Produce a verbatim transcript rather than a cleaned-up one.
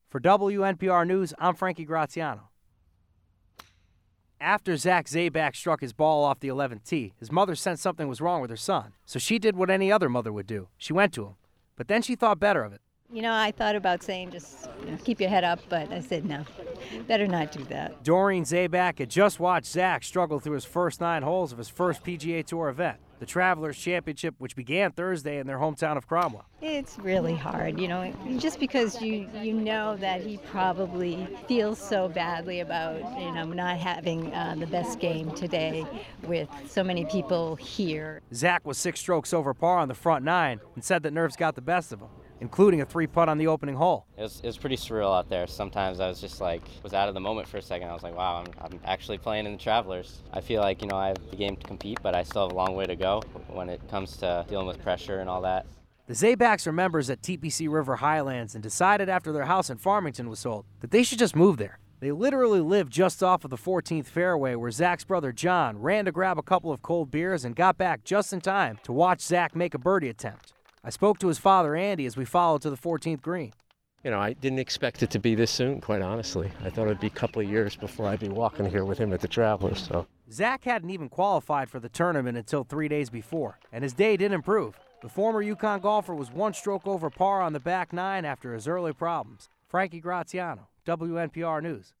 For W N P R News, I'm Frankie Graziano. After Zach Zabak struck his ball off the eleventh tee, his mother sensed something was wrong with her son. So she did what any other mother would do. She went to him. But then she thought better of it. You know, I thought about saying just you know, keep your head up, but I said no, better not do that. Doreen Zabak had just watched Zach struggle through his first nine holes of his first P G A Tour event, the Travelers Championship, which began Thursday in their hometown of Cromwell. It's really hard, you know, just because you, you know that he probably feels so badly about, you know, not having uh, the best game today with so many people here. Zach was six strokes over par on the front nine and said that nerves got the best of him, including a three-putt on the opening hole. It was, it was pretty surreal out there. Sometimes I was just like, was out of the moment for a second. I was like, wow, I'm, I'm actually playing in the Travelers. I feel like, you know, I have the game to compete, but I still have a long way to go when it comes to dealing with pressure and all that. The Zabaks are members at T P C River Highlands and decided after their house in Farmington was sold that they should just move there. They literally live just off of the fourteenth fairway where Zach's brother John ran to grab a couple of cold beers and got back just in time to watch Zach make a birdie attempt. I spoke to his father, Andy, as we followed to the fourteenth green. You know, I didn't expect it to be this soon, quite honestly. I thought it'd be a couple of years before I'd be walking here with him at the Travelers. So Zach hadn't even qualified for the tournament until three days before, and his day did improve. The former UConn golfer was one stroke over par on the back nine after his early problems. Frankie Graziano, W N P R News.